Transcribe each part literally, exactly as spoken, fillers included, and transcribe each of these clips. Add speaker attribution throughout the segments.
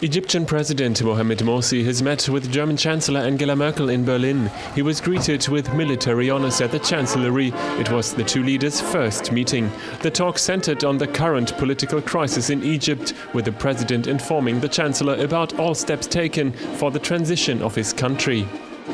Speaker 1: Egyptian President Mohamed Morsi has met with German Chancellor Angela Merkel in Berlin. He was greeted with military honors at the Chancellery. It was the two leaders' first meeting. The talk centered on the current political crisis in Egypt, with the president informing the Chancellor about all steps taken for the transition of his country.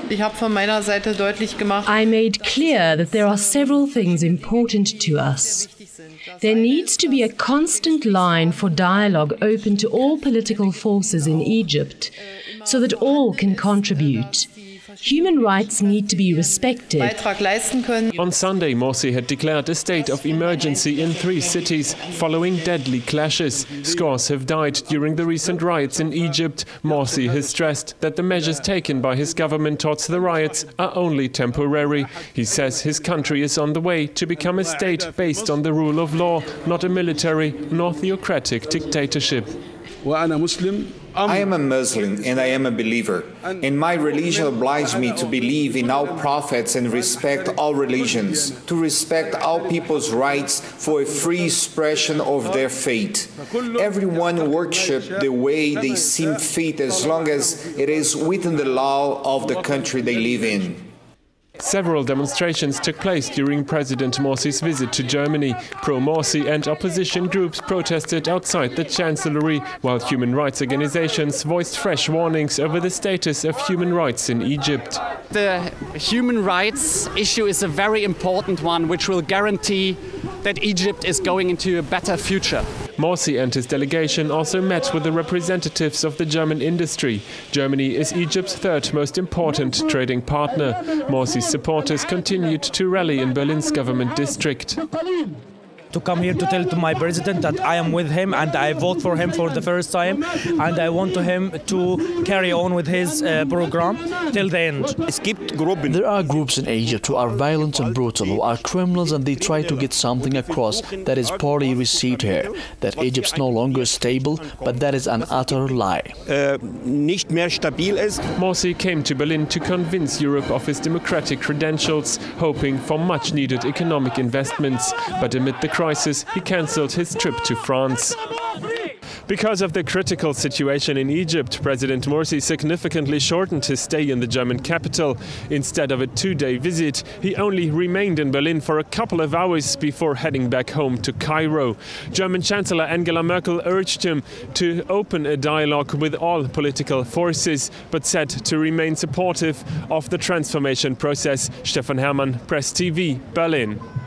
Speaker 2: I made clear that there are several things important to us. There needs to be a constant line for dialogue open to all political forces in Egypt, so that all can contribute. Human rights need to be respected.
Speaker 1: On Sunday, Morsi had declared a state of emergency in three cities following deadly clashes. Scores have died during the recent riots in Egypt. Morsi has stressed that the measures taken by his government towards the riots are only temporary. He says his country is on the way to become a state based on the rule of law, not a military nor theocratic dictatorship.
Speaker 3: I am a Muslim and I am a believer, and my religion obliges me to believe in all prophets and respect all religions, to respect all people's rights for a free expression of their faith. Everyone worship the way they seem fit as long as it is within the law of the country they live in.
Speaker 1: Several demonstrations took place during President Morsi's visit to Germany. Pro-Morsi and opposition groups protested outside the Chancellery, while human rights organizations voiced fresh warnings over the status of human rights in Egypt.
Speaker 4: The human rights issue is a very important one, which will guarantee that Egypt is going into a better future.
Speaker 1: Morsi and his delegation also met with the representatives of the German industry. Germany is Egypt's third most important trading partner. Morsi's supporters continued to rally in Berlin's government district.
Speaker 5: To come here to tell to my president that I am with him and I vote for him for the first time, and I want to him to carry on with his uh, program till the end.
Speaker 6: There are groups in Egypt who are violent and brutal, who are criminals, and they try to get something across that is poorly received here, that Egypt's no longer stable, but that is an utter lie.
Speaker 1: Morsi came to Berlin to convince Europe of his democratic credentials, hoping for much needed economic investments, but amid the crisis, he cancelled his trip to France. Because of the critical situation in Egypt, President Morsi significantly shortened his stay in the German capital. Instead of a two-day visit, he only remained in Berlin for a couple of hours before heading back home to Cairo. German Chancellor Angela Merkel urged him to open a dialogue with all political forces, but said to remain supportive of the transformation process. Stefan Hermann, Press T V, Berlin.